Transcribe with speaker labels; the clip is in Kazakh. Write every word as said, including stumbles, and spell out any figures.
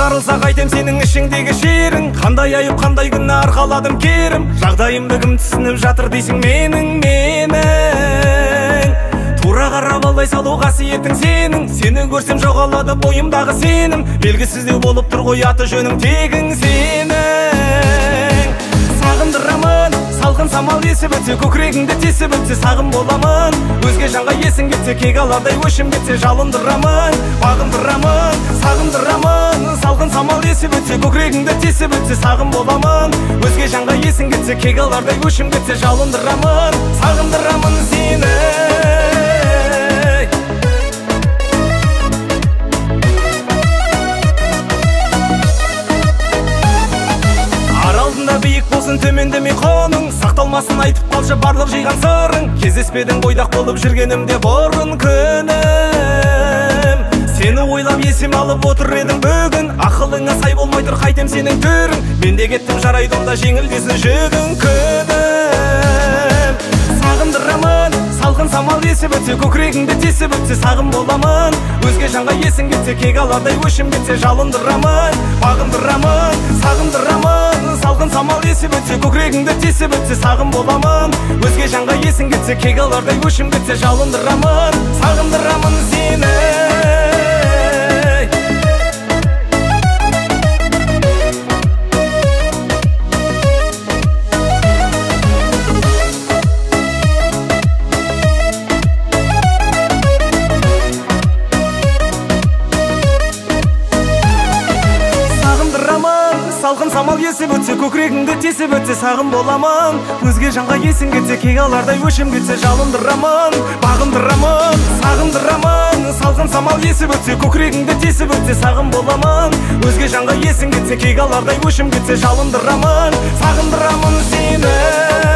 Speaker 1: жарылса қайтем сенің ішіңдегі шерің. Қандай айып қандай күнні арқаладым керім. Жағдайымды кім түсініп жатыр дейсің менің менің. Тура қарап алдай салу қасиетің сенің. Сені көрсем жоғалады бойымдағы сенім. Белгісіздеу болып тұр ғой аты жөнің тегің сенің. Сағындырамын, салқын самал есіп өтсе, көкірегіңді тесіп өтсе сағым боламын. Өзге жанға есің кетсе, кек алардай өшім кетсе жалындырамын, бағындырамын. Сағындырамын, салқын самал есіп өтсе, көкірегіңді тесіп өтсе сағым боламын. Өзге жанға есің кетсе, кек алардай өшім кетсе жалындырамын, сағындырамын сені. Биік болсын төмендемей қоның, сақталмасын айтып қалшы барлық жиған сырың. Кездеспедің бойдақ болып жүргенімде бұрын күнім. Сені ойлап есім алып отыр едім бүгін. Ақылыңа сай болмай тұр қайтем сенің түрің. Мен де кеттім жарайды онда жеңілдесін жүгін күнім. Сағындырамын, салқын самал есіп өтсе, көкірегіңді тесіп өтсе сағым боламын. Өзге жанға есің кетсе, кек алардай өшім кетсе жалындырамын, бағындырамын. Сағындырамын, салқын самал есіп өтсе, көкірегіңді тесіп өтсе сағым боламын. Өзге жанға есің кетсе, кек алардай өшім кетсе жалындырамын, сағындырамын сені. Салқын самал есіп өтсе, көкірегіңді тесіп өтсе сағым боламын. Өзге жанға есің кетсе, кек алардай өшім кетсе жалындырамын, бағындырамын. Сағындырамын, салқын самал есіп өтсе, көкірегіңді тесіп өтсе сағым боламын. Өзге жанға есің кетсе, кек алардай өшім кетсе жалындырамын, сағындырамын сені.